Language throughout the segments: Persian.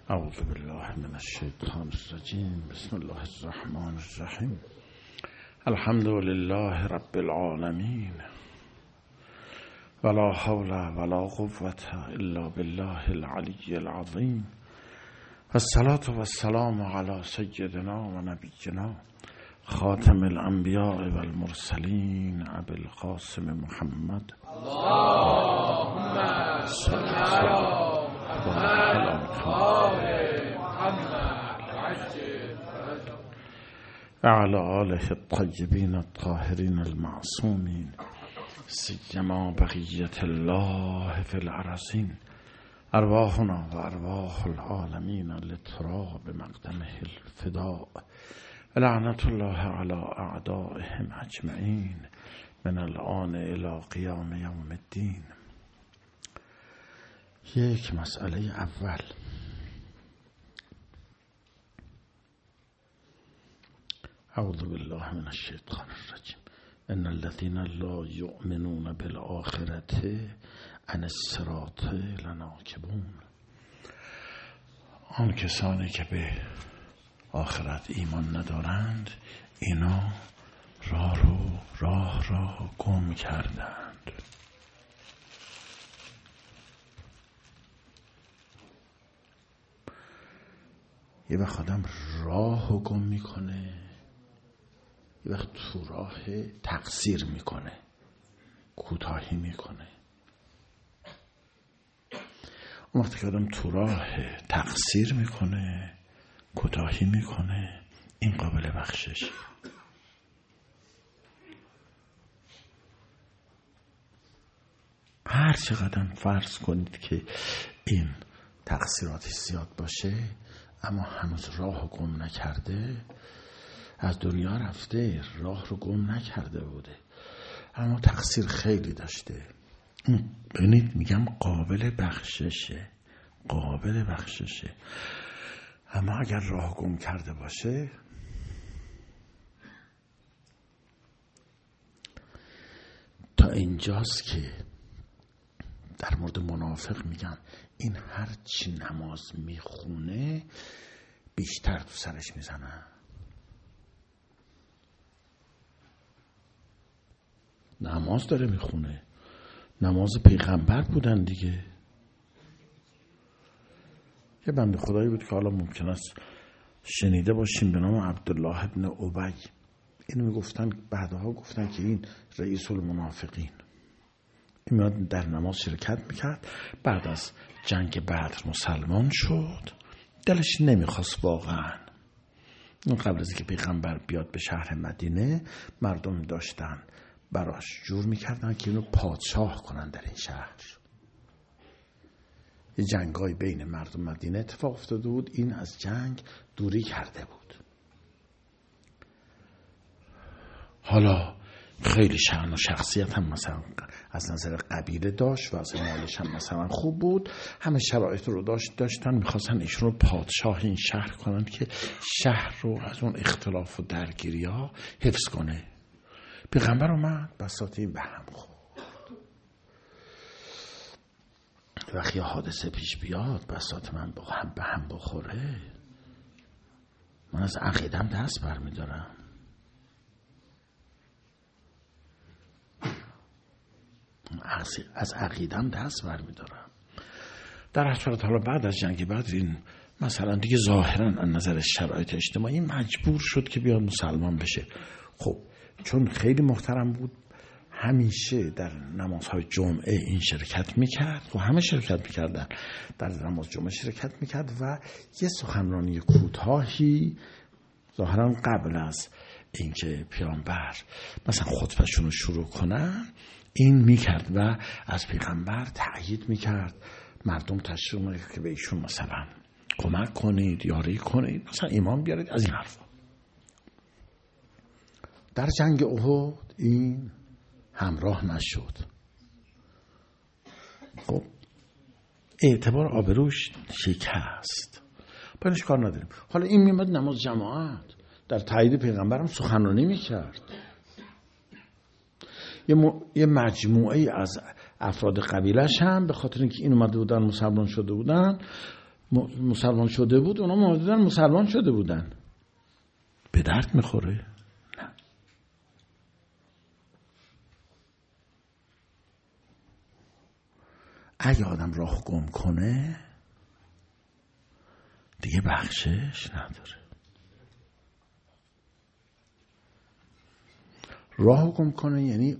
اعوذ بالله من الشیطان الرجیم. بسم الله الرحمن الرحیم. الحمد لله رب العالمین ولا حول ولا قوة الا بالله العلی العظیم. والصلاة والسلام علی سیدنا و نبینا خاتم الانبیاء والمرسلین ابی القاسم محمد اللهم صل علی وعلى آله الطيبين الطاهرين المعصومين سيما بقية الله في الأرضين. أرواحنا وأرواح العالمين لتراب مقدمه الفداء ولعنة الله على أعدائهم أجمعين من الآن إلى قيام يوم الدين. یک مسئله اول، اعوذ بالله من الشیطان الرجیم. ان الذين لا يؤمنون بالآخرة عن الصراط لناکبون. آن کسانی که به آخرت ایمان ندارند اینا راه را گم کردند. یه وقت آدم راه رو گم میکنه، یه وقت تو راه تقصیر میکنه، کوتاهی میکنه. اون وقتی که آدم تو راه تقصیر میکنه، کوتاهی میکنه، این قابل بخشش. هر چقدر فرض کنید که این تقصیراتی زیاد باشه اما هنوز راه رو گم نکرده، از دنیا رفته، راه رو گم نکرده بوده اما تقصیر خیلی داشته. ببینید میگم قابل بخششه. اما اگر راه گم کرده باشه، تا اینجاست که در مورد منافق میگن این هر چی نماز میخونه بیشتر تو سرش میزنن. نماز داره میخونه، نماز پیغمبر بودن دیگه. یه بنده خدایی بود که حالا ممکن است شنیده باشیم به نام عبدالله ابن ابی. اینو میگفتن، بعدها گفتن که این رئیس المنافقین. این میاد در نماز شرکت میکرد، بعد از جنگ بدر مسلمان شد، دلش نمیخواست واقعا. قبل از اینکه پیغمبر بیاد به شهر مدینه مردم داشتن براش جور میکردن که اینو پادشاه کنن در این شهر. یه جنگای بین مردم مدینه اتفاق افتاده بود، این از جنگ دوری کرده بود. حالا خیلی شأن و شخصیت هم مثلا از نظر قبیله داشت و از مالش هم مثلا خوب بود، همه شرایط رو داشتن، میخواستن ایشون رو پادشاه این شهر کنن که شهر رو از اون اختلاف و درگیری ها حفظ کنه. پیغمبر اومد، بساط این به هم خورد. وقتی حادثه پیش بیاد، بساط من به هم بخوره، من از عقیدم دست برمیدارم. از عقیدم دست برمیدارم. در هر صورت حالا بعد از جنگ بدر این مثلا دیگه ظاهرا از نظر شرایط اجتماعی مجبور شد که بیاد مسلمان بشه. خب چون خیلی محترم بود، همیشه در نمازهای جمعه این شرکت میکرد و همه شرکت میکردن، در نماز جمعه شرکت میکرد و یه سخنرانی کوتاهی ظاهرا قبل از اینکه پیامبر مثلا خطبه‌شون رو شروع کنن این میکرد و از پیغمبر تأیید میکرد. مردم تشویق میکرد که به ایشون مثلا کمک کنید، یاری کنید، مثلا ایمان بیارید، از این حرفا. در جنگ احد این همراه نشد. خب اعتبار آبروش شکست، پنش کار نداریم. حالا این میمد نماز جماعت در تایید پیغمبرم سخنرانی میکرد. یه مجموعه از افراد قبیلش هم به خاطر اینکه این اومده بودن مسلمان شده بودن مسلمان شده بود، اونا معتقدن مسلمان شده بودن. به درد میخوره؟ نه. اگه آدم راه گم کنه دیگه بخشش نداره. راه گم کنه یعنی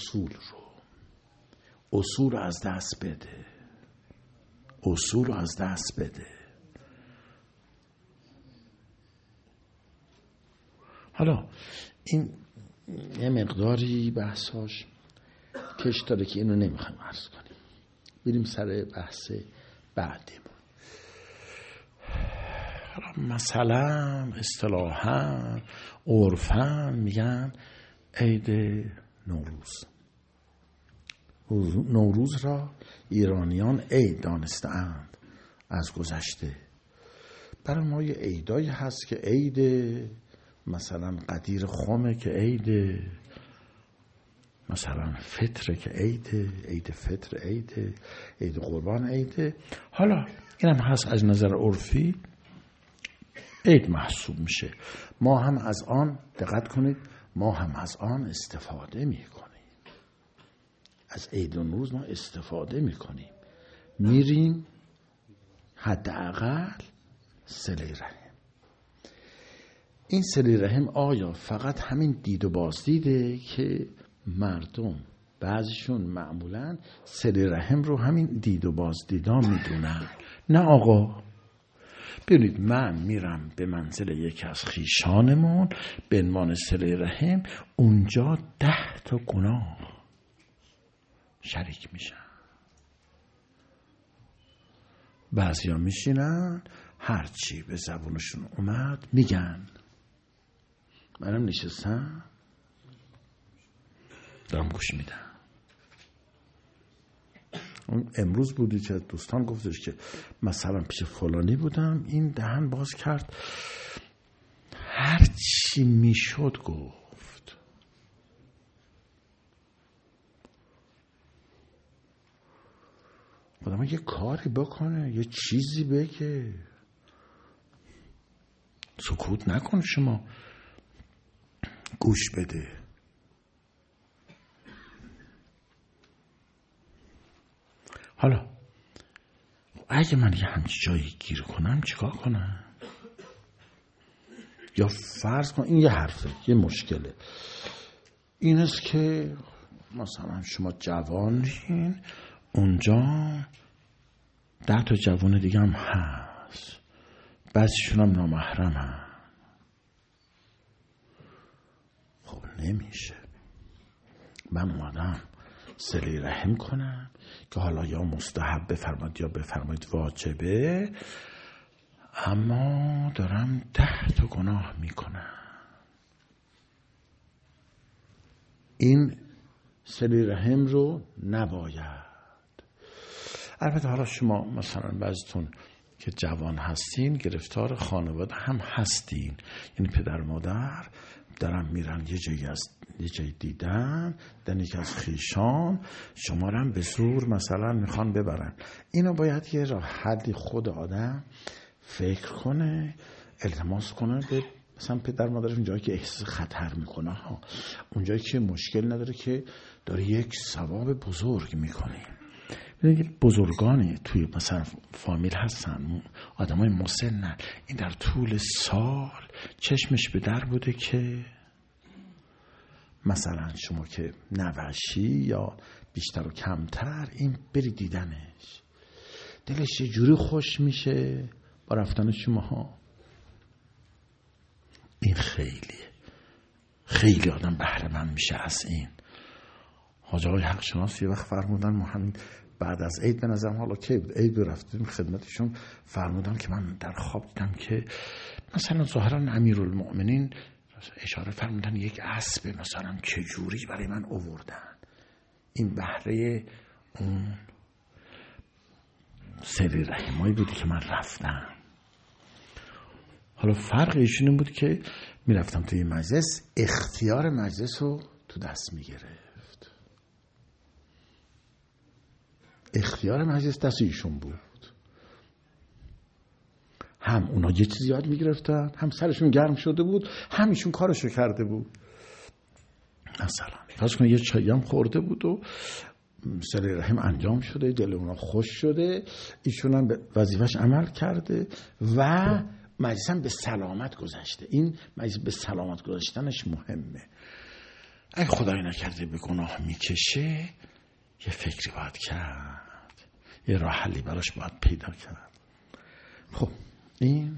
اصول رو از دست بده. اصول رو از دست بده. حالا این یه مقداری بحثاش کش داره که اینو نمیخوایم عرض کنیم. بریم سر بحث بعدیم. مثلا اصطلاحاً عرفاً میگن عید نوروز. نوروز را ایرانیان عید دانسته‌اند از گذشته. برای ما یه عیدایی هست که عید مثلا قدیر خمه که عید، مثلا فطره که عید فطر عید قربان عید. حالا اینم هست از نظر عرفی عید محسوب میشه. ما هم از آن دقت کنید، ما هم از آن استفاده میکنیم. از عید نوروز ما استفاده میکنیم، میریم حداقل صله رحم. این صله رحم آیا فقط همین دید و بازدیده که مردم بعضیشون معمولا صله رحم رو همین دید و بازدیدا میدونن؟ نه آقا. ببینید من میرم به منزل یکی از خویشانمون به عنوان صله رحم، اونجا 10 تا گناه شریک میشن. بعضیا میشینن هرچی به زبونشون اومد میگن. منم نشستم دارم گوش میدم. اون امروز بودی که دوستان گفتش که مثلا پیش فلانی بودم، این دهن باز کرد هرچی میشد گفت. آدم یه کاری بکنه، یه چیزی بگه، سکوت نکن، شما گوش بده. حالا اگه من یه همچین جایی گیر کنم چیکار کنم؟ یا فرض کن این یه حرفه، یه مشکله، این است که مثلا شما جوانین، اونجا 10 تا جوان دیگه هم هست، بعضیشون هم نامحرم هم. خب نمیشه. من اومدم صله رحم کنم که حالا یا مستحب بفرمایید یا بفرمایید واجبه، اما دارم 10 تا گناه میکنم. این صله رحم رو نباید. البته حالا شما مثلا بعضتون که جوان هستین گرفتار خانواده هم هستین، یعنی پدر مادر دارن میرن یه جایی دیدن دن یکی از خیشان شما رو هم به زور مثلا میخوان ببرن. اینو باید یه راه حلی خود آدم فکر کنه، التماس کنه به مثلا پدر مادرش اونجایی که احساس خطر میکنه ها، اونجایی که مشکل نداره که داره یک ثواب بزرگ میکنه. بزرگانی توی مثلا فامیل هستن، آدمای مسنن، این در طول سال چشمش به در بوده که مثلا شما که نوشی یا بیشتر و کمتر این بری دیدنش، دلش یه جوری خوش میشه با رفتن شما ها. این خیلی آدم بهره مند میشه از این. حاج آقای حق شناس یه وقت فرمودن، ما همین بعد از عید به نظرم، حالا که عید رفتیم خدمتشون، فرمودن که من در خواب دیدم که مثلا ظاهرا امیرالمؤمنین اشاره فرمودن یک اسب مثلا چجوری برای من آوردن. این بهره اون صله رحمایی بودی که من رفتم. حالا فرق ایشون این بود که میرفتم توی مجلس، اختیار مجلس رو تو دست میگرفت. اختیار مجلس دست ایشون بود. هم اونا یه چیزی یاد میگرفتن، هم سرشون گرم شده بود، هم ایشون کارشو کرده بود. مثلا فرض کن یه چایی هم خورده بود و صله رحم انجام شده، دل اونا خوش شده، ایشون هم به وظیفش عمل کرده و مجلس هم به سلامت گذشته. این مجلس به سلامت گذاشتنش مهمه. اگه خدای نکرده به گناه میکشه، یه فکری باید کرد، یه راه حلی براش باید پیدا کرد. خب این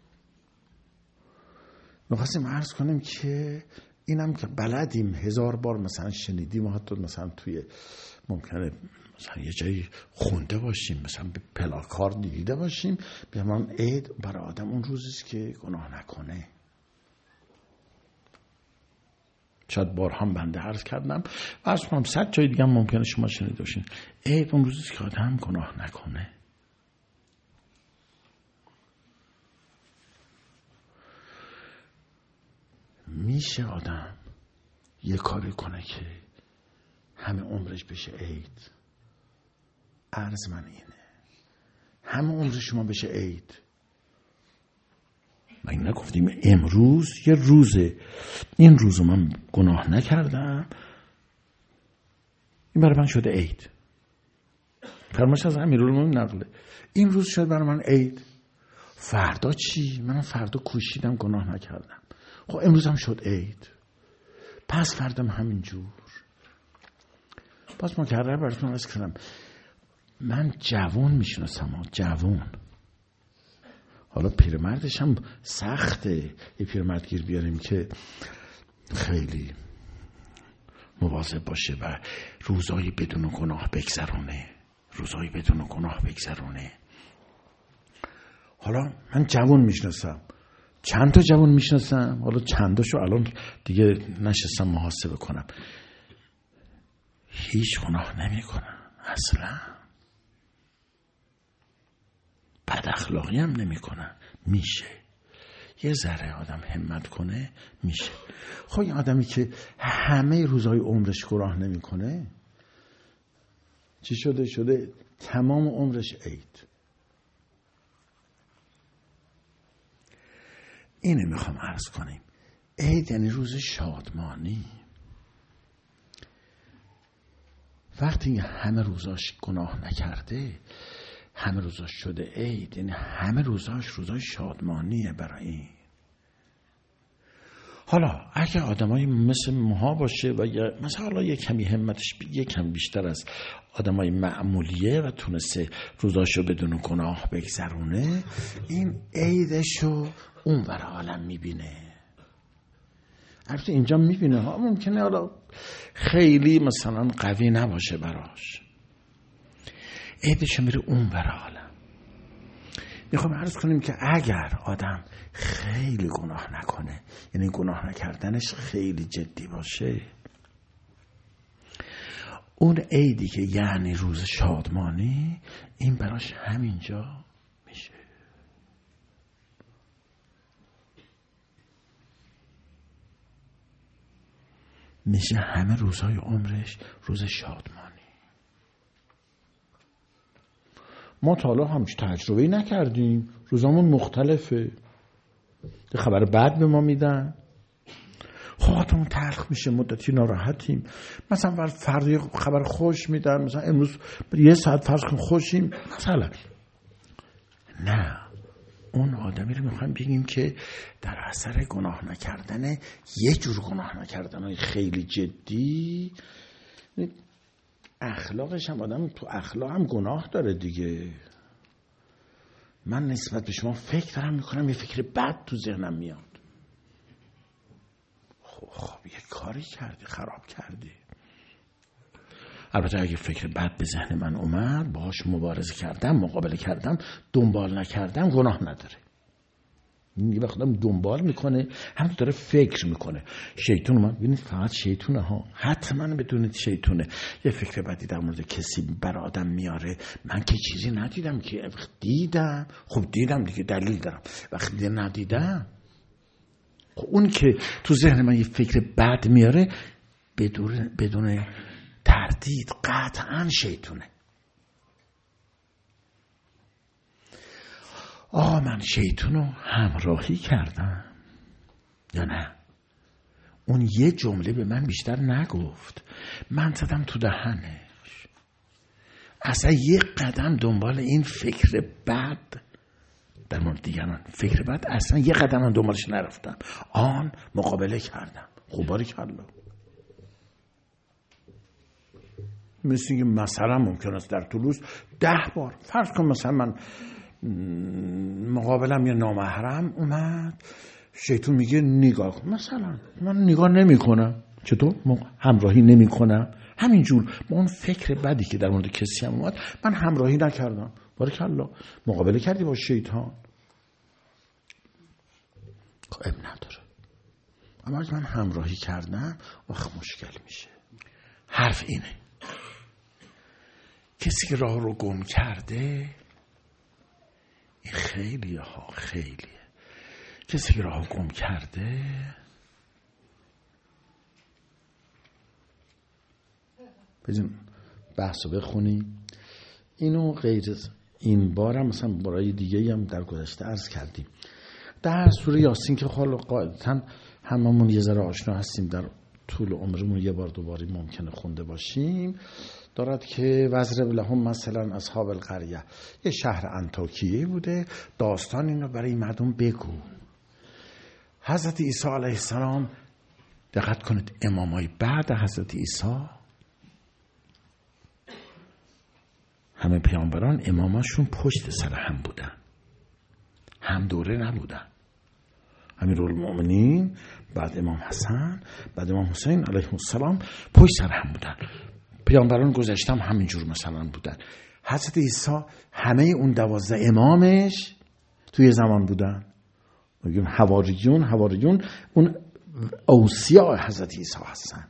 می‌خواستیم عرض کنیم که اینم که بلدیم، 1000 بار مثلا شنیدیم و حتی مثلا توی ممکنه مثلا یه جایی خونده باشیم، مثلا به پلاکارد دیده باشیم، بیامان عید برای آدم اون روزیست که گناه نکنه. شاید بارها بنده عرض کردم و عرض کنم 100 جای دیگه هم ممکنه شما شنیده باشین، عید اون روزیست که آدم گناه نکنه. میشه آدم یه کاری کنه که همه عمرش بشه عید؟ عرض من اینه، همه عمر شما بشه عید. من نگفتیم امروز یه روزه، این روزو من گناه نکردم، این برای من شده عید. فرمایش از امیرالمومنین نقله، این روز شد برای من عید. فردا چی؟ من فردا کوشیدم گناه نکردم، خب امروز هم شد عید، پس فردم همینجور. باز مکرر براتون عرض کردم من جوان میشناسم، جوان. حالا پیرمردش هم سخته، یه پیرمرد گیر بیاریم که خیلی مواظب باشه و روزایی بدون گناه بگذرونه، روزایی بدون گناه بگذرونه. حالا من جوان میشناسم، چند تا جوان میشناسم، حالا چنداشو الان دیگه نشستم محاسبه کنم، هیچ گناه نمیکنن اصلا، بد اخلاقی هم نمیکنن. میشه یه ذره آدم همت کنه میشه. خب این آدمی که همه روزهای عمرش گناه نمیکنه چی شده؟ شده تمام عمرش عید. اینه میخوام عرض کنیم، عید یعنی روز شادمانی. وقتی همه روزاش گناه نکرده، همه روزاش شده عید، یعنی همه روزاش روزای شادمانیه برای این. حالا اگه آدمایی مثل ماها باشه و مثلا حالا یک کمی همتش کم بیشتر از آدمای معمولیه و تونسته روزاشو بدون گناه بگذرونه، این عیدشو اون ور عالم میبینه. البته اینجا میبینه ها، ممکنه حالا خیلی مثلا قوی نباشه براش، عیدشو میره اون ور عالم. میخوام عرض کنیم که اگر آدم خیلی گناه نکنه، یعنی گناه نکردنش خیلی جدی باشه، اون عیدی که یعنی روز شادمانی، این براش همینجا میشه. میشه همه روزهای عمرش روز شادمانی. ما تا حالا همچه تجربه نکردیم، روزامون مختلفه، خبر بد به ما میدن، خواهاتمون تلخ میشه، مدتی ناراحتیم. مثلا فردا خبر خوش میدن، مثلا امروز یه ساعت فرض کن خوشیم مثلا. نه، اون آدمی رو میخوایم بگیم که در اثر گناه نکردن، یه جور گناه نکردن خیلی جدی، اخلاقش هم، آدم تو اخلاق هم گناه داره دیگه. من نسبت به شما فکر دارم میکنم، یه فکر بد تو ذهنم میاد، خب یه کاری کردی، خراب کردی. البته اگه فکر بد به ذهن من اومد، باهاش مبارزه کردم، مقابله کردم، دنبال نکردم، گناه نداره. یه وقت آدم دنبال میکنه، هم داره فکر میکنه. شیطان اومد، ببینید فقط شیطونه ها، حتما بدونید شیطونه. یه فکر بدی در مورد کسی بر آدم میاره، من که چیزی ندیدم که، دیدم، خب دیدم دیگه، دلیل دارم. وقتی ندیدم، خب اون که تو ذهن من یه فکر بد میاره، بدون تردید قطعا شیطونه. من شیطون رو همراهی کردم یا نه؟ اون یه جمله به من بیشتر نگفت، من زدم تو دهنش. اصلا یه قدم دنبال این فکر بد در مورد دیگران، فکر بد اصلا یه قدم من دنبالش نرفتم، مقابله کردم. خوباری کردم. مثل اینکه مثلا ممکن است در طولوس 10 بار فرض کن مثلا من مقابلم یه نامحرم اومد، شیطون میگه نگاه کن، مثلا من نگاه نمی کنم. چطور؟ همراهی نمی کنم. همینجور با اون فکر بدی که در مورد کسی هم اومد من همراهی نکردم. بارکالله، مقابله کردی با شیطان، اب نداره. اما اگه من همراهی کردم مشکل میشه. حرف اینه، کسی که راه رو گم کرده، این خیلیه، کسی که راه گم کرده بزن بحثو بخونیم. اینو غیر این بارم مثلا برای دیگه هم در گذشته عرض کردیم. در سوره یاسین که خاله قاعدتا هممون یه ذره آشنا هستیم، در طول عمرمون یه بار دوباره ممکنه خونده باشیم، دارد که وضرب لهم مثلا اصحاب القریه، یه شهر انطاکیه بوده، داستان اینو برای مردم بگو. حضرت عیسی علیه السلام، دقت کنید امامای بعد حضرت عیسی، همه پیامبران اماماشون پشت سر هم بودن، هم دوره نبودن. امیرالمؤمنین بعد امام حسن بعد امام حسین علیه السلام پشت سر هم بودن. پیامبران گذشته هم همینجور مثلا بودن. حضرت عیسی همه اون 12 امامش توی زمان بودن. میگن حواریون اون اوصیا حضرت عیسی هستن.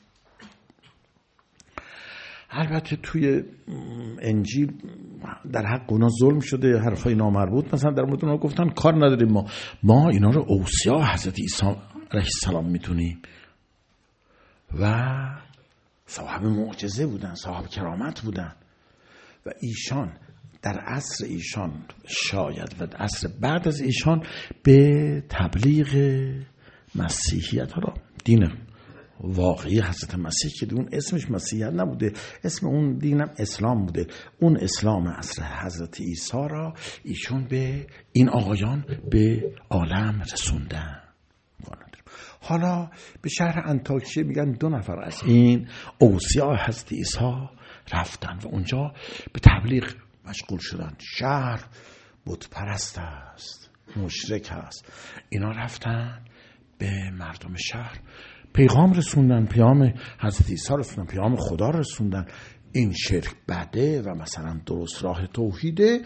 البته توی انجیل در حق اونا ظلم شده، حرفای نامربوط مثلا در مورد اونا گفتن، کار نداریم ما اینا رو اوصیا حضرت عیسی علیه السلام میدونیم. و صاحب معجزه بودن، صاحب کرامت بودن و ایشان در عصر ایشان شاید و عصر بعد از ایشان به تبلیغ مسیحیت، ها دین واقعی حضرت مسیح که اون اسمش مسیحیت نبوده، اسم اون دینم اسلام بوده، اون اسلام عصر حضرت عیسی را ایشون به این آقایان به عالم رسوندن. حالا به شهر انطاکیه میگن 2 نفر از این اوصیا حضرت عیسی رفتن و اونجا به تبلیغ مشغول شدن. شهر بت پرست است، مشرک است. اینا رفتن به مردم شهر پیغام رسوندن، پیام حضرت عیسی رسوندن، پیام خدا رسوندن. این شرک بده و مثلا درست راه توحیده،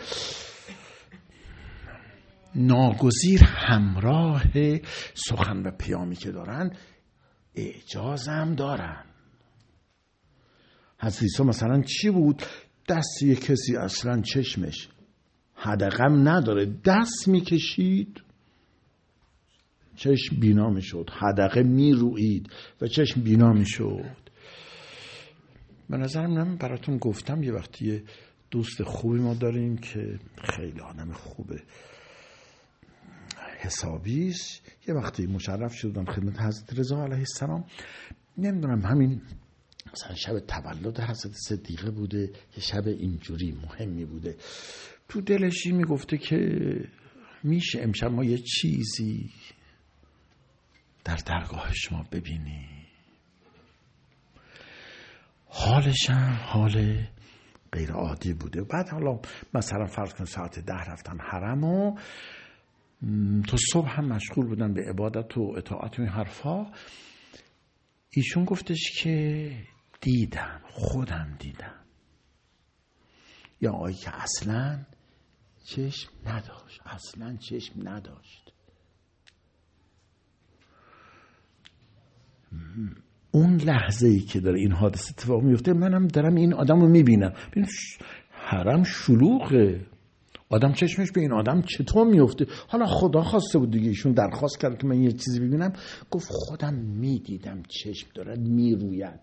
ناگزیر همراه سخن و پیامی که دارن اعجازم دارن. حضرت عیسی مثلا چی بود؟ دست یک کسی اصلا چشمش حدقم نداره، دست میکشید چشم بینا میشد، حدقه میروید و چشم بینا میشد. به نظرم من براتون گفتم یه وقتی دوست خوبی ما داریم که خیلی آدم خوبه، حسابیست. یه وقتی مشرف شدم خدمت حضرت رضا علیه السلام، نمیدونم همین مثلا شب تولد حضرت صدیقه بوده، یه شب اینجوری مهمی بوده، تو دلشی میگفته که میشه امشب ما یه چیزی در درگاه شما ببینی. حالش هم حال غیر عادی بوده. بعد حالا مثلا فرض کن ساعت 10 رفتن حرم و تو صبح هم مشغول بودن به عبادت و اطاعت و این حرفا. ایشون گفتش که دیدم، خودم دیدم یا آقایی که اصلا چشم نداشت. اون لحظه ای که داره این حادثه اتفاق میفته، منم دارم این آدم رو میبینم. حرم شلوغه، آدم چشمش به این آدم چطور میفته؟ حالا خدا خواسته بود دیگه، ایشون درخواست کرد که من یه چیزی ببینم، گفت خودم میدیدم چشم دارد میروید.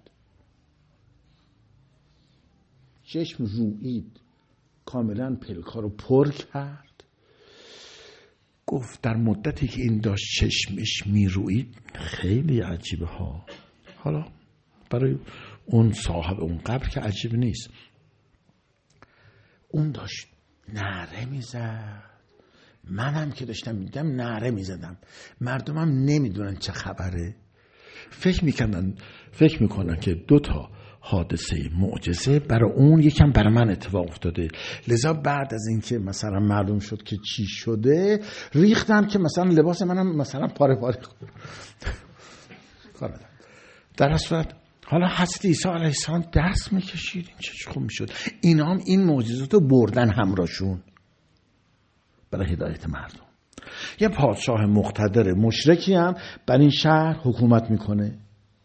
چشم روید، کاملا پلکا رو پر کرد گفت در مدتی که این داشت چشمش میروید خیلی عجیبه ها. حالا برای اون صاحب اون قبر که عجیب نیست، اون داشت نعره میزد، منم که داشتم میدم نعره میزدم، مردمم نمیدونن چه خبره، فکر میکنن که 2 حادثه معجزه برای اون یکم برای من اتفاق افتاده. لذا بعد از اینکه مثلا معلوم شد که چی شده، ریختن که مثلا لباس منم مثلا پاره کنه. در اصل حالا حضرت عیسی علیه السلام درس میکشید، این چه خوب میشد. اینا هم این معجزات رو بردن همراهشون برای هدایت مردم. یه پادشاه مقتدر مشرکی هم بر این شهر حکومت میکنه.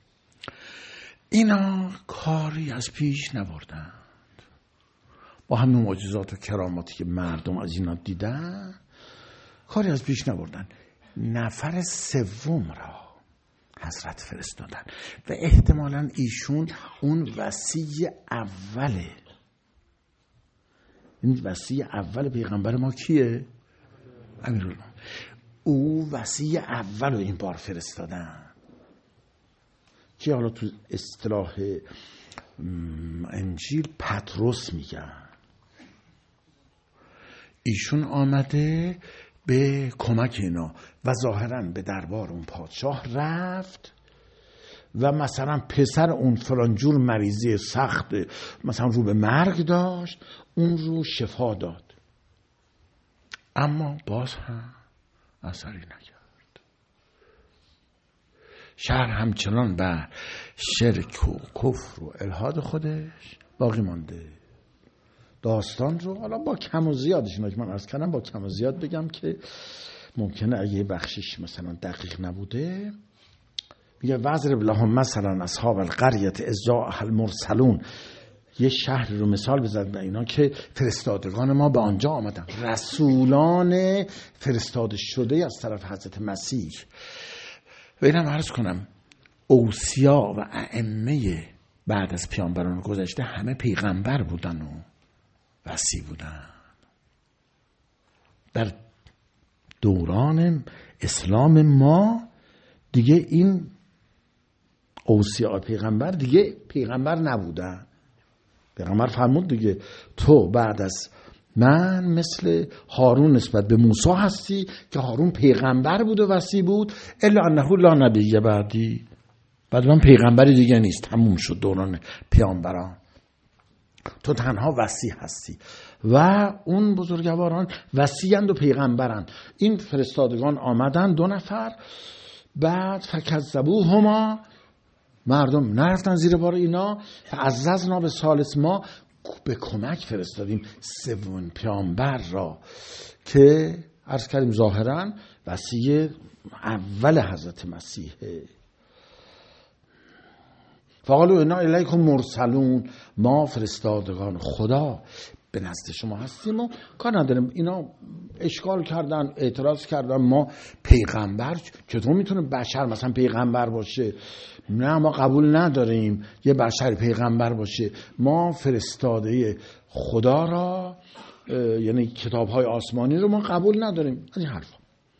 اینا کاری از پیش نبردن، با همین معجزات و کراماتی که مردم از اینا دیدن کاری از پیش نبردن. نفر 3 را حضرت فرستادن و احتمالاً ایشون اون وصی اوله. این وصی اول پیغمبر ما کیه؟ امیرالمومنین. او وصی اول رو این بار فرستادن که حالا تو اصطلاح انجیل پطرس میگن. ایشون آمده به کمک اینا و ظاهراً به دربار اون پادشاه رفت و مثلا پسر اون فلانجور مریضی سخت مثلا رو به مرگ داشت، اون رو شفا داد، اما باز هم اثری نکرد. شهر همچنان بر شرک و کفر و الحاد خودش باقی مانده. داستان رو حالا با کم و زیادش، من عرض کردم با کم و زیاد بگم که ممکنه اگه بخشش مثلا دقیق نبوده. میگه وضرب لهم مثلا اصحاب القریة اذ جاءها المرسلون، یه شهر رو مثال بزنید اینا که فرستادگان ما به آنجا آمدن، رسولان فرستاده شده از طرف حضرت مسیح. و اینم عرض کنم اوصیا و ائمه بعد از پیامبران گذشته همه پیغمبر بودن و وصی بودن. در دوران اسلام ما دیگه این اوصیا پیغمبر دیگه پیغمبر نبودن. پیغمبر فرمود دیگه تو بعد از من مثل هارون نسبت به موسی هستی که هارون پیغمبر بود و وصی بود، الا انه لا نبی بعدی، بعد من پیغمبری دیگه نیست، تموم شد دوران پیامبران، تو تنها وصی هستی. و اون بزرگواران وصیند و پیغمبرند. این فرستادگان آمدن 2 نفر، بعد فکذبوهما، مردم نرفتن زیر بار اینا، فعززنا به ثالث، ما به کمک فرستادیم 3 پیامبر را که عرض کردیم ظاهرا وصی اول حضرت مسیحه. فقالوا انا الیکم مرسلون، ما فرستادگان خدا به نزد شما هستیم و کار نداریم. اینا اشکال کردن، اعتراض کردن، ما پیغمبر چطور میتونه بشر مثلا پیغمبر باشه؟ نه، ما قبول نداریم یه بشر پیغمبر باشه، ما فرستاده خدا را یعنی کتاب‌های آسمانی رو ما قبول نداریم. از این حرفا.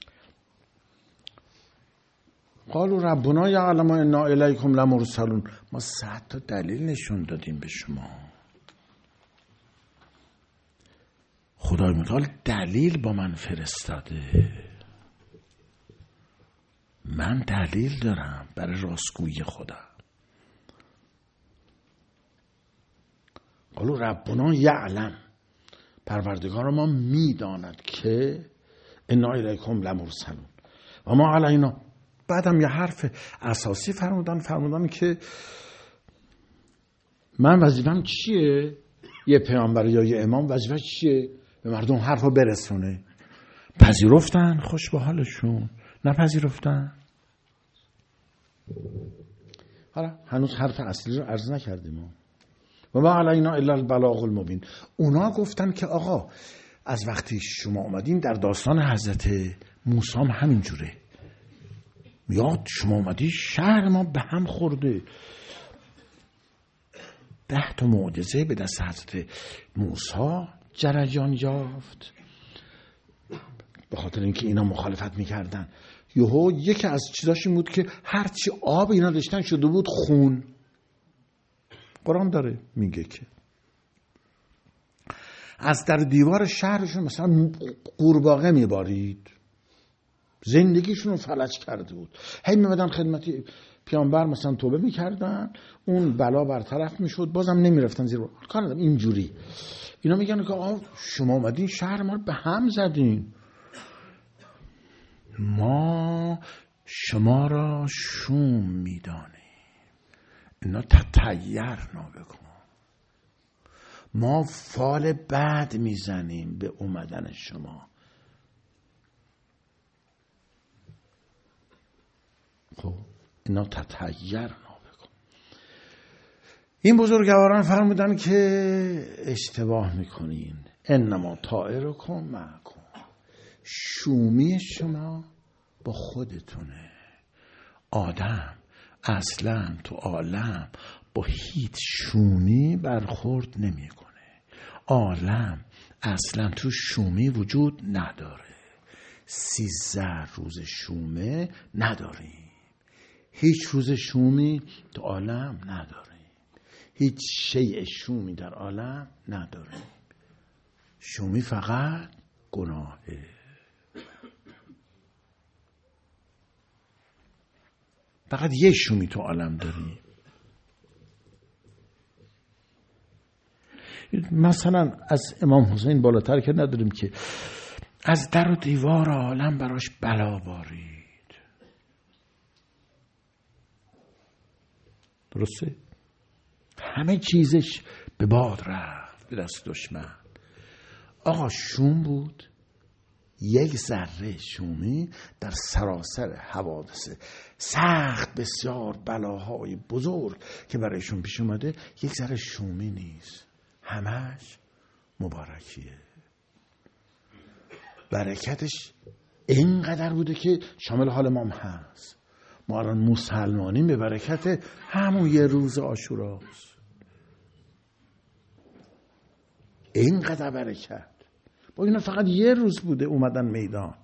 قالوا ربنا یعلم انا الیکم لمرسلون، ما 100 تا دلیل نشون دادیم به شما. خدای متعال دلیل با من فرستاده، من دلیل دارم برای راستگویی خودم. قالوا ربنا یعلم، پروردگار ما میداند که انا الیکم لمرسلون و ما علینا. بعدم یه حرف اساسی فرمودن که من وظیفه‌م چیه؟ یه پیامبر یا یه امام وظیفه چیه؟ به مردم حرفو برسونه. پذیرفتن، خوش به حالشون. نپذیرفتن، حالا هنوز حرف اصلی رو عرض نکردیم. و ما علینا الا البلاغ المبین. اونا گفتن که آقا از وقتی شما اومدین، در داستان حضرت موسی هم همینجوره، میاد شما اومدی شهر ما به هم خورده، 10 تا معجزه به دست حضرت موسی جریان یافت، به خاطر اینکه اینا مخالفت میکردن. یهو یکی از چیزاش این بود که هرچی آب اینا داشتن شده بود خون. قرآن داره میگه که از در دیوار شهرشون مثلا قورباغه میبارید، زندگیشون رو فلج کرده بود. هی میمدن خدمتی پیامبر مثلا توبه میکردن، اون بلا برطرف میشد، بازم نمیرفتن زیر کار. اینجوری اینا میگن که شما اومدین شهر ما رو به هم زدین، ما شما را شوم میدانیم، اینا تطیرنا بکن، ما فال بد میزنیم به اومدن شما. خب اینا تطیرنا بکن. این بزرگواران فرمودن که اشتباه میکنین، انما طائرکم معکم، شومی شما با خودتونه. آدم اصلا تو عالم با هیچ شومی برخورد نمیکنه. عالم اصلا تو شومی وجود نداره. 13 روز شومه نداریم، هیچ روز شومی تو عالم نداریم، هیچ شیء شومی در عالم نداریم. شومی فقط گناهه. فقط یه شومی تو عالم داریم. مثلا از امام حسین بالاتر که نداریم که از در و دیوار عالم براش بلا بارید. درسته؟ همه چیزش به باد رفت به دست دشمن. آقا شوم بود، یک ذره شومی در سراسر حوادث سخت بسیار بلاهای بزرگ که برایشون پیش اومده یک ذره شومی نیست، همش مبارکیه. برکتش اینقدر بوده که شامل حال ما هم هست. ما الان مسلمانیم به برکت همون یه روز عاشوراست. اینقدر برکت با اینا فقط یه روز بوده اومدن میدان،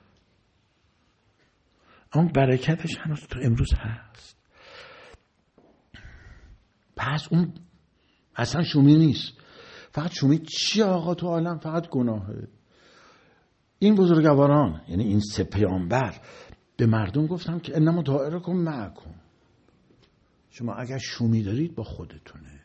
اما برکتش هنوز تو امروز هست. پس اون اصلا شومی نیست. فقط شومی چی آقا تو عالم؟ فقط گناهه. این بزرگواران یعنی این 3 پیامبر به مردم گفتن که انما طائرکم معکم، شما اگر شومی دارید با خودتونه،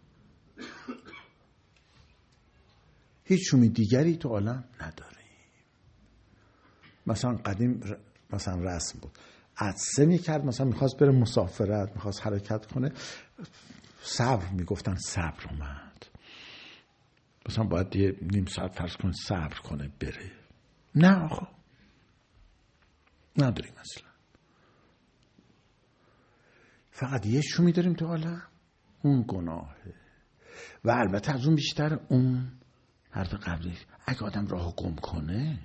هیچ شومی دیگری تو عالم نداریم. مثلا قدیم مثلا رسم بود، عطسه میکرد، مثلا میخواست بره مسافرت، میخواست حرکت کنه، صبر میگفتن صبر اومد، مثلا باید یه نیم ساعت فرض کن صبر کنه بره. نه آقا نداریم اصلا. فقط یه شومی داریم تو عالم، اون گناهه. و البته از اون بیشتر اون حرف قبلی، اگه آدم راهو گم کنه،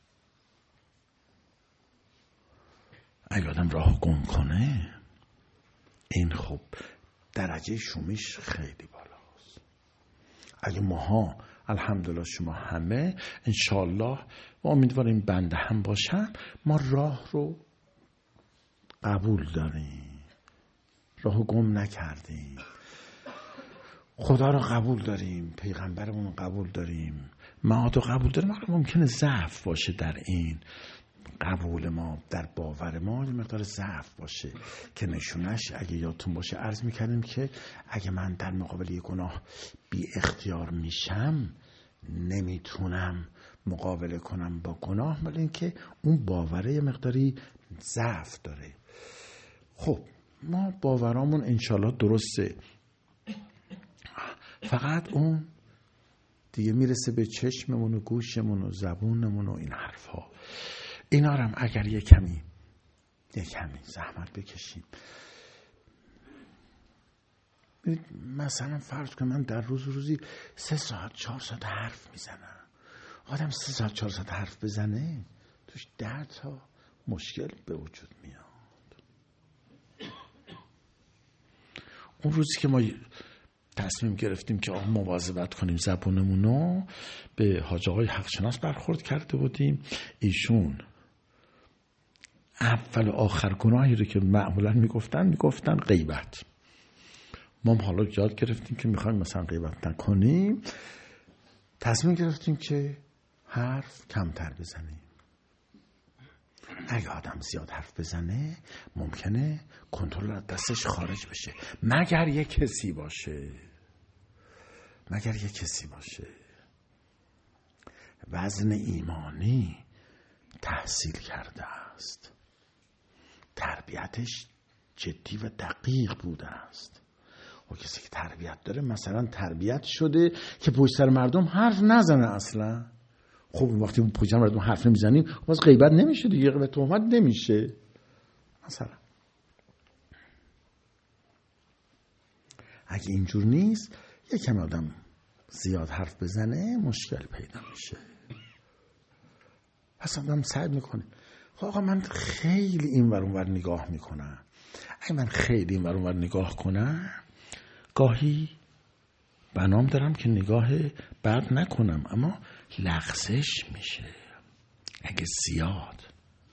این خب درجه شومیش خیلی بالاست. اگه ماها الحمدلله شما همه انشالله و امیدواریم بنده هم باشن، ما راه رو قبول داریم، راهو گم نکردیم، خدا رو قبول داریم، پیغمبرمون رو قبول داریم، معاد رو قبول داریم. ممکنه ضعف باشه در این قبول ما، در باور ما یه مقدار ضعف باشه که نشونش اگه یادتون باشه عرض میکردیم که اگه من در مقابل یه گناه بی اختیار میشم نمیتونم مقابله کنم با گناه، ولی اینکه اون باوره یه مقداری ضعف داره. خب ما باورامون انشالله درسته، فقط اون دیگه میرسه به چشممون و گوشمون و زبونمون و این حرفا. اینا هم اگر یه کمی زحمت بکشیم، مثلا فرض کن من در روزی 3 ساعت 4 ساعت حرف میزنم. آدم 3 ساعت 4 ساعت حرف بزنه توش 10 تا مشکل به وجود میاد. اون روزی که ما تصمیم گرفتیم که مواظبت کنیم زبونمونو. به حاج آقای حقشناس برخورد کرده بودیم. ایشون اول و آخر گناهی رو که معمولا میگفتن غیبت. ما حالا یاد گرفتیم که میخوایم مثلا غیبت نکنیم. تصمیم گرفتیم که حرف کمتر بزنیم. اگه آدم زیاد حرف بزنه ممکنه کنترل از دستش خارج بشه، مگر یه کسی باشه وزن ایمانی تحصیل کرده است، تربیتش جدی و دقیق بوده است. و کسی که تربیت داره مثلا تربیت شده که پشت سر مردم حرف نزنه اصلا. خب وقتی پشت سر مردم حرف نمیزنیم باز غیبت نمیشه دیگه، غیبت تهمت نمیشه. مثلا اگه اینجور نیست یکم آدم زیاد حرف بزنه مشکل پیدا میشه. پس آدم سعی میکنه خب آقا من خیلی این ور اون ور نگاه میکنم. اگه من خیلی این ور اون ور نگاه کنم گاهی بنام دارم که نگاه بد نکنم، اما لغزش میشه اگه زیاد.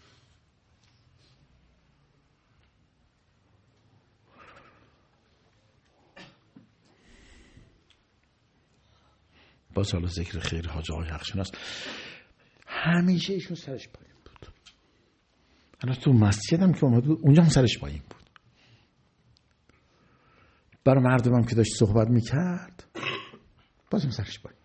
باز حالا ذکر خیر حاج آقای حقشناس، همیشه ایشون سرش پایین بود. الان تو مسجد هم که اومد بود اونجا هم سرش پایین بود. برای مردمم که داشت صحبت میکرد بازم سرش پایین.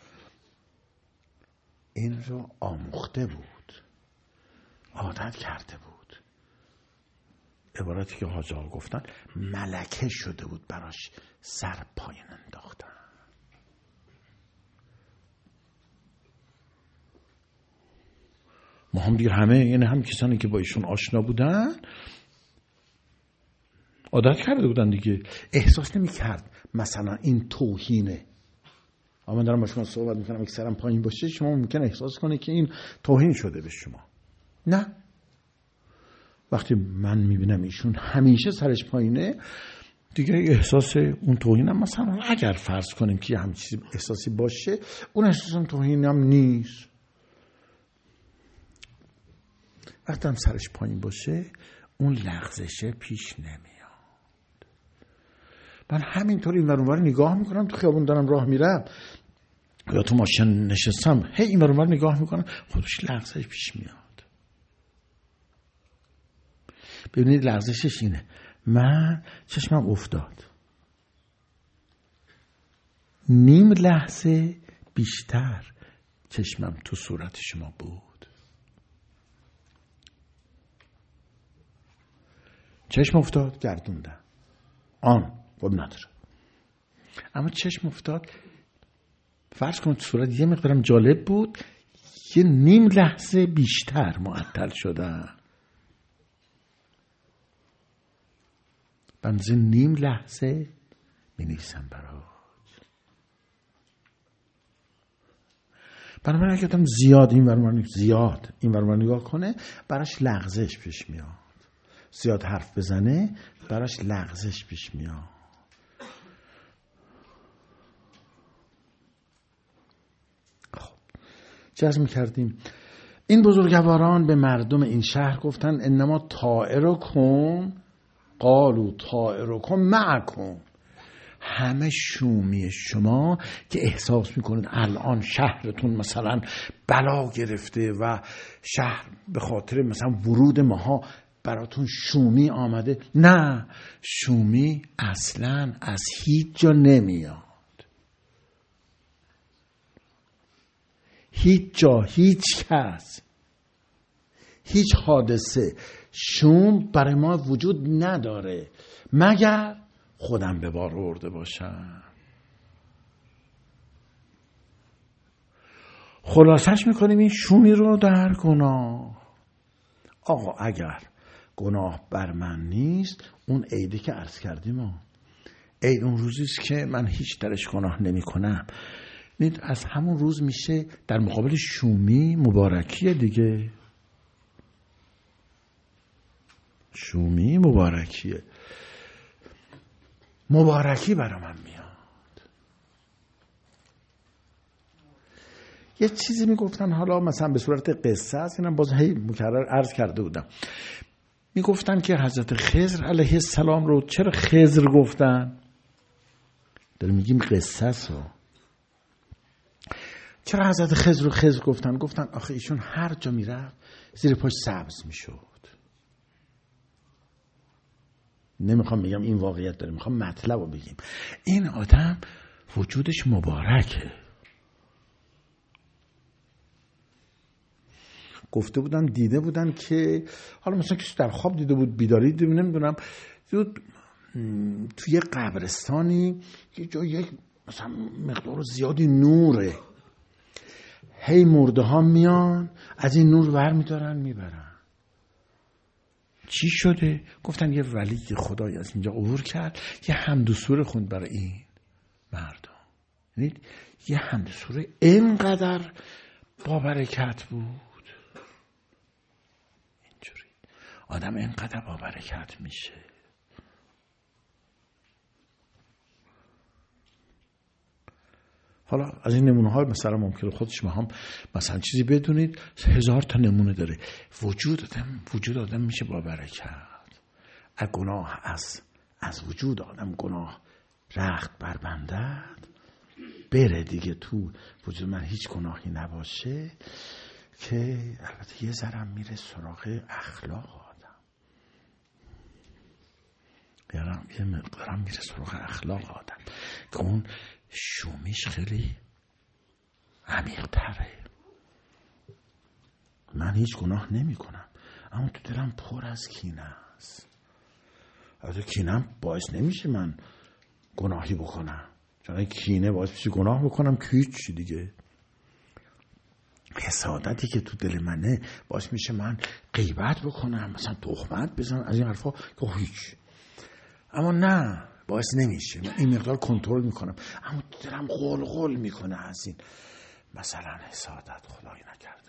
این رو آموخته بود، عادت کرده بود. عبارتی که حاج آقا گفتن ملکه شده بود براش سر پایین انداختن. ما هم دیگه همه هم کسانی که با ایشون آشنا بودن عادت کرده بودن دیگه، احساس نمی کرد مثلا این توهینه. اما من دارم با شما صحبت میکنم اگه سرم پایین باشه شما ممکن احساس کنه که این توهین شده به شما. نه، وقتی من میبینم ایشون همیشه سرش پایینه دیگه احساس اون توهینم، مثلا اگر فرض کنیم که همین چیزی احساسی باشه اون احساس توهینم نیست. وقتی هم سرش پایین باشه اون لغزشه پیش نمیاد. من همینطور این ور اونور نگاه میکنم، تو خیابون دارم راه میرم یا تو ماشین نشستم هی این ور اونور نگاه میکنم خودش لغزش پیش میاد. ببینید لغزشش اینه، من چشمم افتاد، نیم لحظه بیشتر چشمم تو صورت شما بود. چشم افتاد گردوندم، آن خب نداره. اما چشم افتاد فرض کنید صورت یه مقدارم جالب بود، یه نیم لحظه بیشتر معطل شدم. بنز نیم لحظه می نویسم برات. بنابراین اگه آدم زیاد این ور نگاه کنه براش لغزش پیش میاد، زیاد حرف بزنه براش لغزش پیش میاد. خب چه عرض میکردیم؟ این بزرگواران به مردم این شهر گفتن انما طائرکم قالوا طائرکم معکم. همه شومی شما که احساس میکنید الان شهرتون مثلا بلا گرفته و شهر به خاطر مثلا ورود ماها براتون شومی آمده، نه، شومی اصلا از هیچ جا نمیاد. هیچ جا، هیچ کس، هیچ حادثه شوم برای ما وجود نداره مگر خودم به بار آورده باشم. خلاصش میکنیم این شومی رو در گناه. آقا اگر گناه بر من نیست، اون عیدی که عرض کردیم عید اون روزیست که من هیچ درش گناه نمی کنم. از همون روز میشه در مقابل شومی مبارکیه دیگه. شومی مبارکیه، مبارکی برای من میاد. یه چیزی میگفتن، حالا مثلا به صورت قصه است، اینم باز هی مکرر عرض کرده بودم، میگفتن که حضرت خضر علیه السلام رو چرا خضر گفتن؟ داریم میگیم قصه است. چرا حضرت خضر رو خضر گفتن؟ گفتن آخه ایشون هر جا میرفت زیر پاش سبز میشد. نمیخوام بگم این واقعیت داره، میخوام مطلب رو بگیم. این آدم وجودش مبارکه. گفته بودن، دیده بودن که حالا مثلا کسی در خواب دیده بود، بیداری دیده بود، نمیدونم، توی قبرستانی یه جایی مثلا مقدار زیادی نوره، هی مرده ها میان از این نور ور میدارن میبرن. چی شده؟ گفتن یه ولی خدایی از اینجا عبور کرد، یه حمد و سوره خوند برای این مردم. یعنی یه حمد و سوره اینقدر با برکت بود. اینجوری آدم اینقدر با برکت میشه. حالا از این نمونه ها مثلا ممکنه خودش ما هم مثلا چیزی بدونید، 1000 تا نمونه داره. وجود آدم میشه با برکت. از گناه از وجود آدم گناه رخت بربندد، بره دیگه تو وجود من هیچ گناهی نباشه، که البته یه ذرم میره سراغ اخلاق آدم، یه مقدارم میره سراغ اخلاق آدم که اون شومیش خیلی عمیق تره. من هیچ گناه نمی کنم اما تو دلم پر از کینه است. البته کینم باعث نمیشه من گناهی بکنم، چون کینه باعث میشه گناه بکنم که هیچ دیگه. حسادتی که تو دل منه باعث میشه من غیبت بکنم، مثلا تهمت بزنم، از این حرفا که هیچ. اما نه، باعث نمیشه. من این مقدار کنترل میکنم، اما دلم غل میکنه از این مثلا حسادت. خدای نکرده.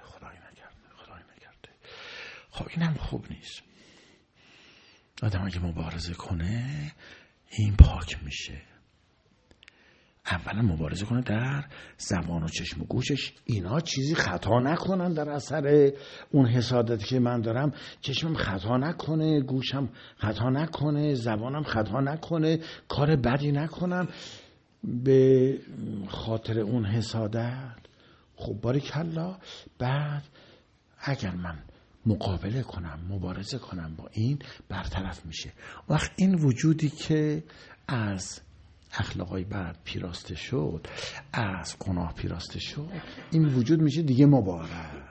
خب اینم خوب نیست. آدم اگه مبارزه کنه این پاک میشه. اولا مبارزه کنه در زبان و چشم و گوشش، اینا چیزی خطا نکنن در اثر اون حسادتی که من دارم. چشمم خطا نکنه، گوشم خطا نکنه، زبانم خطا نکنه، کار بدی نکنم به خاطر اون حسادت. خب باریکلا. بعد اگر من مقابله کنم، مبارزه کنم با این، برطرف میشه. وقت این وجودی که از اخلاقای بد پیراسته شد، از گناه پیراسته شد، این وجود میشه دیگه مبارک.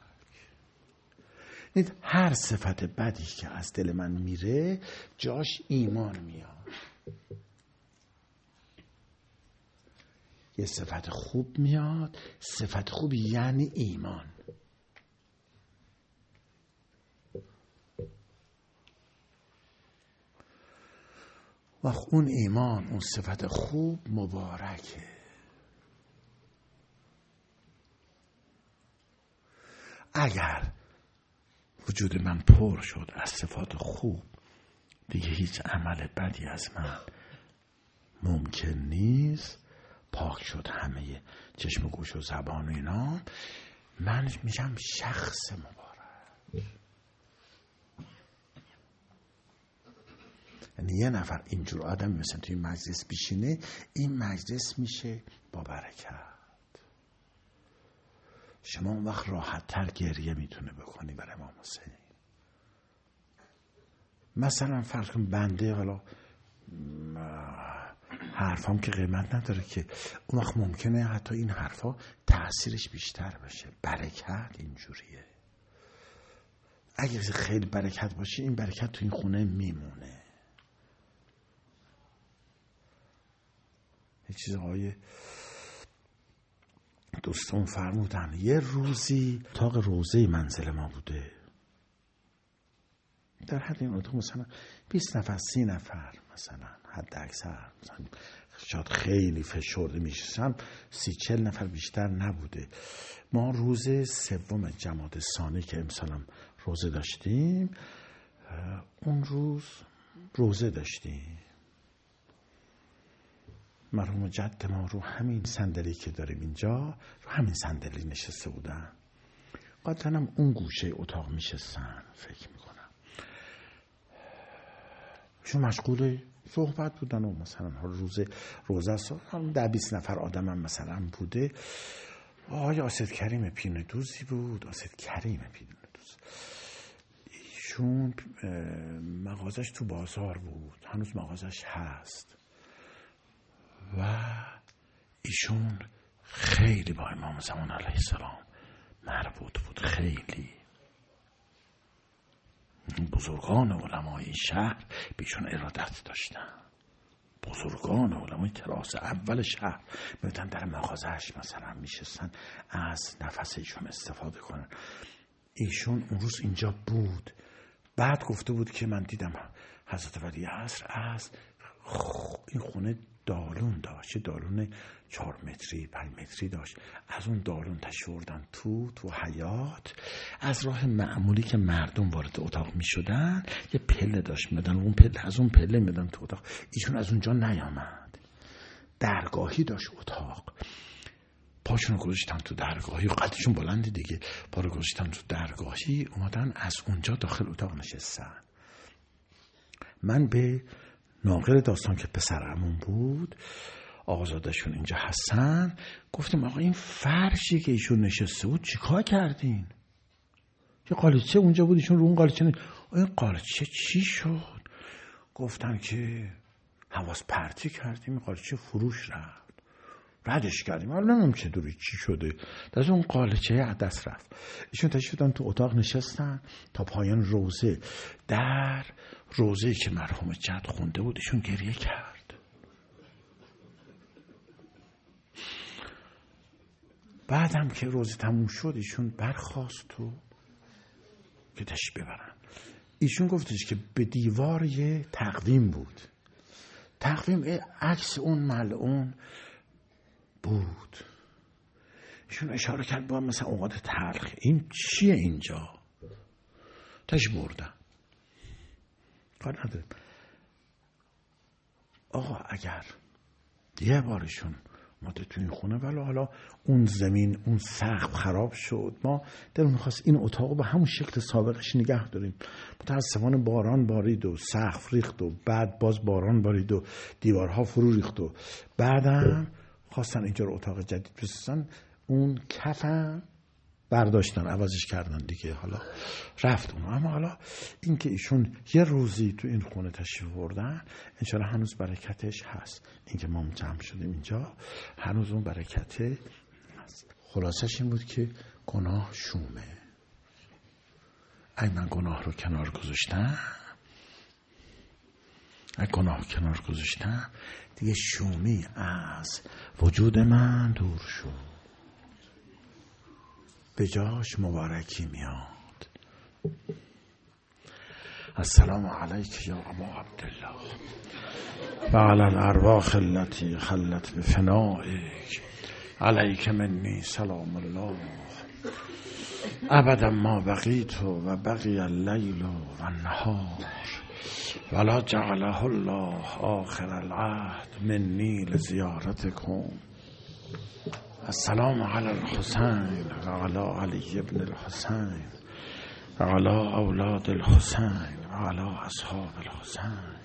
هر صفت بدی که از دل من میره جاش ایمان میاد. یه صفت خوب میاد. صفت خوب یعنی ایمان. و اون ایمان، اون صفت خوب مبارکه. اگر وجود من پر شد از صفات خوب، دیگه هیچ عمل بدی از من ممکن نیست. پاک شد همه چشم و گوش و زبان و اینا، من میشم شخص مبارک. یعنی یه نفر اینجور آدم مثلا توی مجلس بشینه، این مجلس میشه با برکت. شما اون وقت راحت تر گریه میتونه بکنی برای امام حسین. مثلا فرض کن بنده، حالا حرفام که قیمت نداره که، اون وقت ممکنه حتی این حرفا تأثیرش بیشتر بشه. برکت اینجوریه. اگر خیلی برکت باشه، این برکت تو این خونه میمونه. یه چیز آقای دوستان فرمودن، یه روزی اتاق روضه منزل ما بوده، در حد این اتاق مثلا 20 نفر 30 نفر مثلا حد اکثر، مثلا شاید خیلی فشرده میشستم 30-40 نفر بیشتر نبوده. ما روز 3 جمادی ثانی که امسالم روزه داشتیم، اون روز روزه داشتیم. مرحوم جد ما رو همین صندلی که داریم اینجا، رو همین صندلی نشسته بودن. قاطعاً اون گوشه اتاق میشستن فکر میکنم. ایشون مشغول صحبت بودن و مثلا روزه است، 10-20 نفر آدم هم مثلا بوده. آقای آسد کریم پینه دوزی بود، آسد کریم پینه دوز. ایشون مغازش تو بازار بود، هنوز مغازش هست و ایشون خیلی با امام زمان علیه السلام مربوط بود. خیلی بزرگان علمای شهر بیشون ارادت داشتن. بزرگان علمای تراس اول شهر میتونن در مغازهش مثلا میشستن از نفس ایشون استفاده کنن. ایشون اون روز اینجا بود. بعد گفته بود که من دیدم حضرت ولی عصر از این خونه دالون داشت، دالون 4 متری 5 متری داشت. از اون دالون تشوردن تو حیاط، از راه معمولی که مردم وارد اتاق می شدن یه پله داشت میدن، اون پله از اون پله میدن تو اتاق. ایشون از اونجا نیامد، درگاهی داشت اتاق. پاشون رو گذاشتن تو درگاهی، قدشون بلندی دیگه، پا رو گذاشتن تو درگاهی، اومدن از اونجا داخل اتاق نشستن. من به ناقل داستان که پسر عموم بود، آقازادشون اینجا هستن، گفتم آقا این فرشی که ایشون نشسته بود چیکار کردین؟ یه قالیچه اونجا بود، ایشون رو اون قالیچه این قالیچه چی شد؟ گفتن که حواس پرتی کردیم، قالیچه فروش رفت، ردش کردیم. حالا نمیدونم چه دوری چی شده، در اون قالیچه از دست رفت. ایشون تشریف دادن تو اتاق نشستن تا پایان روزه. در روزه‌ای که مرحوم جد خونده بود ایشون گریه کرد. بعدم که روزه تموم شد ایشون برخاست تو که تشریف ببرن. ایشون گفتش که به دیوار یه تقویم بود، تقویم عکس اون ملعون بود. ایشون اشاره کرد با مثلا اوقات تلخ، این چیه اینجا؟ تاش بردن کار نداره. آقا اگر یه بارشون اومده تو این خونه، ولی حالا اون زمین اون سقف خراب شد، ما دلمون می‌خواست این اتاقو به همون شکل سابقش نگه داریم. متأسفانه باران بارید و سقف ریخت و بعد باز باران بارید و دیوارها فرو ریخت و بعدم خواستن اینجا رو اتاق جدید بسازن، اون کفن برداشتن عوضش کردن دیگه، حالا رفت اون. اما حالا این که ایشون یه روزی تو این خونه تشریف بردن، انشالله هنوز برکتش هست. این که ما جمع شدیم اینجا هنوز اون برکته هست. خلاصش این بود که گناه شومه. اگه من گناه رو کنار گذاشتم، دیگه شومی از وجود من دور شد، به جاش مبارکی میاد. السلام علیک یا ابا عبدالله و علی الارواح التي خلت بفنائک، علیک منی سلام الله ابدا ما بقیت و بقی اللیل و النهار ولا جعله الله آخر العهد منی لزیارتکم. السلام علی الحسین و علی علی ابن الحسین و علی اولاد الحسین و علی اصحاب الحسین